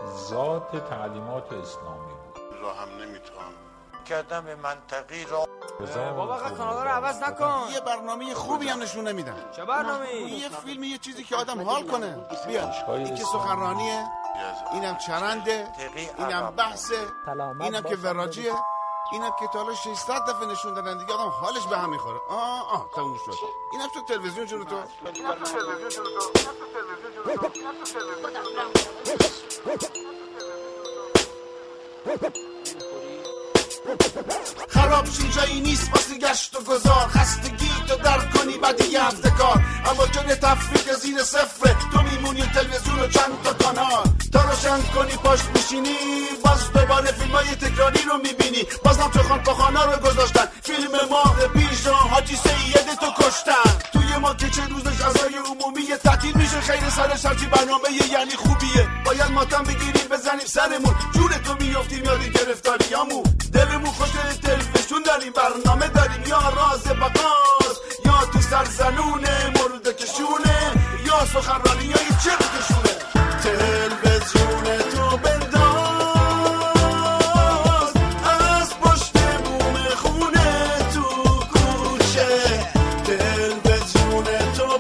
ذات تعلیمات اسلامی بود. را هم نمیتونم کردم به منطقی را بابا کانادا رو عوض نکن. یه برنامه خوبی هم نشون نمیدن. چه برنامه‌ای؟ یه فیلم، یه چیزی که آدم حال کنه. بیا این که سخنرانیه، اینم چرنده، اینم بحثه، اینم که وراجیه، اینم که تا حالا 600 دفعه نشون دادن دیگه آدم حالش به هم میخوره. تموم شد. اینم تو تلویزیون جلو تو. خراب شین جایی نیست واسه گشت و گذار، خستگی تو درک کنی بعد یه هفته کار، اما جای تفریق زیر صفره، تو میمونی تلویزیون و چند تا کانال، تا روشن کنی پشت میشینی باز دوباره فیلمای تکراری رو میبینی، بازم تو خانپاخانا رو گذاشتن، فیلم ماه پیش حاجی سید تو کشتن، توی ما که چه روزش عزای عمومی تعطیل میشه، خیر سرش هرچی برنامه یعنی خوبیه، باید ماتم بگیریم بزنیم سرمون، جون تو میافتیم یاد گرفتاریامون، دلمون خوش تلویزیون داریم، برنامه داریم، یا راز بقاس یا تو سرزنونه مورد کشونه، یا سخنرانی یا چه کشونه، تلویزیون تو بنداز از پشت بوم خونه تو کوچه، تلویزیون تو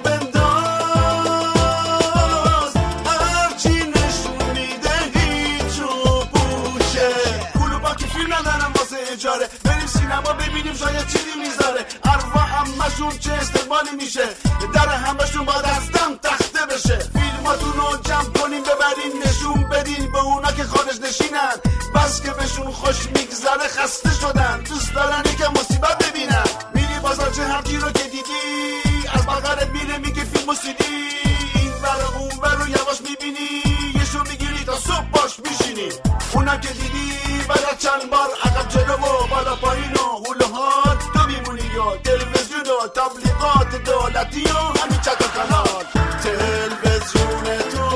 بنداز هرچی نشون میده هیچ و پوچه، پولو باکی فیلم ندارم واسه اجاره، بریم سینما ببینیم شاید چیزی میذاره، ارواح همشون چه استقبالی میشه، در همشون باید از دم تخته بشه، فیلماتون رو جمع کنیم ببرین نشون بدین به اونا که خارج نشینن، بس که بهشون خوش میگذره خسته شدن، دوست دارن که مصیبت ببینن، میری بازارچه هرکی رو که دیدی از بغرت میره میگه فیلم و سیدی، این ور اون ور رو یواش میبینی یشو میگیری تا صبح باش میشینی، اونم که دیدی بعد چند بار عقب جلو و بالا پایین و هول و حال، تو میمونی یا تلویزیون و تبلیغات دولتی و همین چند کانال، تلویزیون تو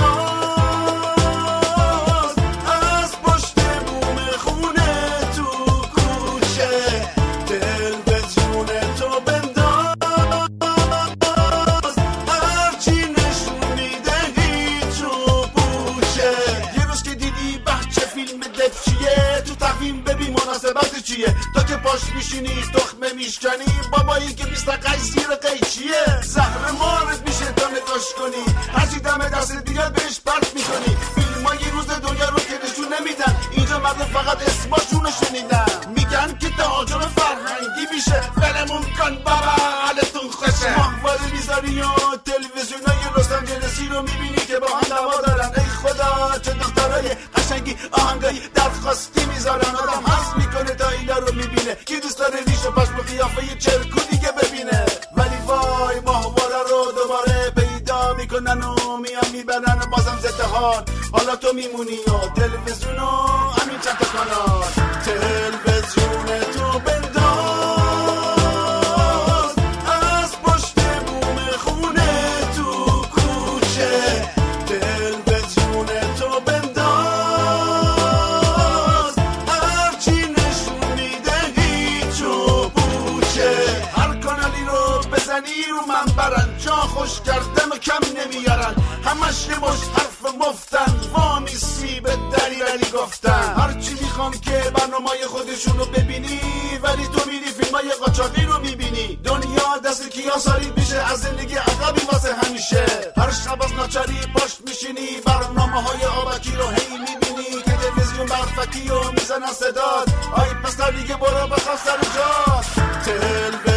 بنداز از پشت بوم خونه تو کوچه، تلویزیون تو بنداز هرچی نشون میده هیچ و پوچه، یه روز که دیدی بچه فیلم دفچیه تو تقویم ببین مناسبت چیه، تا که پاش میشینی تخمه میشکنی بابایی که 28 زیر قیچیه، زهر مارت میشه تا نگاش کنی، هرچی دم دست دیگر بهش پرت میکنی، فیلمای روز دنیا رو که نشون نمیدن، اینجا مردم فقط اسماشونو شنیدن، میگن که تهاجم فرهنگی میشه، ولمون کن بابا حالتون خوشه، ماهواره میذاری و تلویزیونای لس آنجلسی رو میبینی که با هم دعوا دارن، ای خدا چه دخترای قشنگی آهنگای درخواستی میذارن، آدم حس میکنه تا اینا رو میبینه، کی دوست داره ریش و پشم و قیافه چرکو دیگه ببینه، ولی وای ماهواره رو دوباره پیدا میکنن و میان میبرن و بازم ضد حال، حالا تو میمونی و تلویزیون و همین چند تا کانال، تلویزیون تو بنداز از پشت بوم خونه تو کوچه، تلویزیون تو بنداز هرچی نشون میده هیچ و پوچه، هر کانالی رو بزنی رو من برن، جا خوش کردم و کم نمیارن، همش یه مش حرف مفتن، وامیسی به دری گفتن، هرچی میخوام که برنامه‌های خودشون رو ببینی، ولی تو میری فیلمای قاچاقی رو میبینی، دنیا دست کیا ساری میشه از زندگی عقبی واسه همیشه، هر شب از ناچاری پشت میشینی برنامه‌های آبکی رو هی میبینی، که تلویزیون برفکی رو میزنن صداد، آی پسر دیگه برو بخواب سر جات،